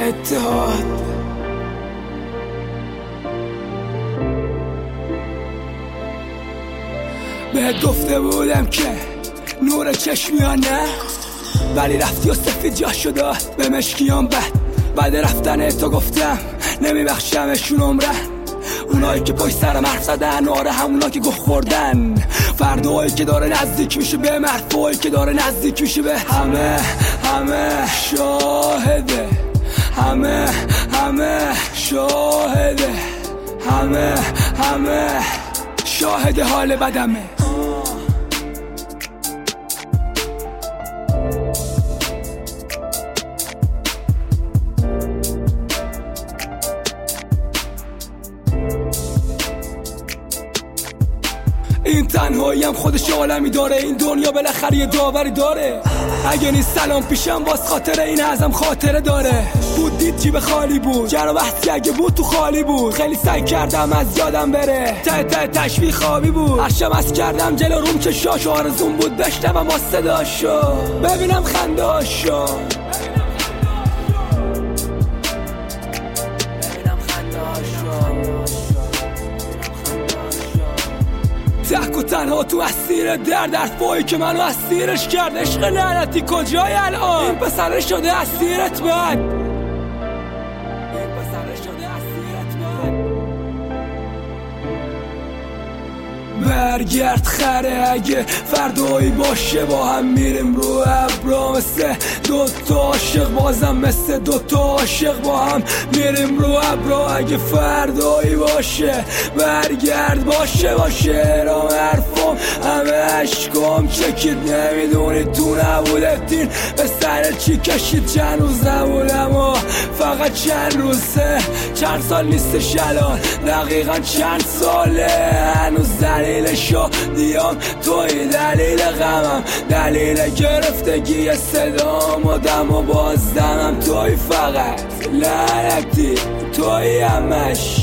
اتحاد. بهت گفته بودم که نور چشمیان نه، ولی رفتی و سفید جا شداد به مشکیان بعد رفتن تو گفتم نمیبخشمشون عمرن. اونایی که پشت سرم حرف زدن، آره همونا که گه خوردن. فردایی که داره نزدیک میشه به مرفایی که داره نزدیک میشه به همه شاهده، همه شاهده، همه شاهد حال بدمه. این تنهاییم خودش عالمی داره، این دنیا بالاخره یه داوری داره. اگه نیست سلام پیشم باز خاطره این ازم خاطره داره. بود دید جیب خالی بود، جر و بحثی اگه بود تو خالی بود. خیلی سعی کردم از یادم بره، ته تشویق خوابی بود. هرشم از کردم جلو روم چشاش، آرزون بود بشنوم با صداشو، ببینم خنداشو. تک و تنها تو اسیر درد، حرفایی که منو اسیرش کرد. عشق لعنتی کجای الان؟ این پسره شده اسیرت من، این پسره شده اسیرت من. برگرد خره اگه فردایی باشه، با هم میریم رو ابرا مثل دوتا عاشق، بازم مثل دوتا عاشق با هم میریم رو ابرا. اگه فردایی باشه برگرد باشه رام حرفم همه عشقام چکید. نمیدونی تو نبودتین به سر چی کشید. چند روز نبودم و فقط چند روزه، چند سال نیستش الان دقیقا چند ساله. هنوز دلیل شادیام توی، دلیل غمم دلیل گرفتگی صدام و دم و بازدمم توی. فقط لعنتی توی همش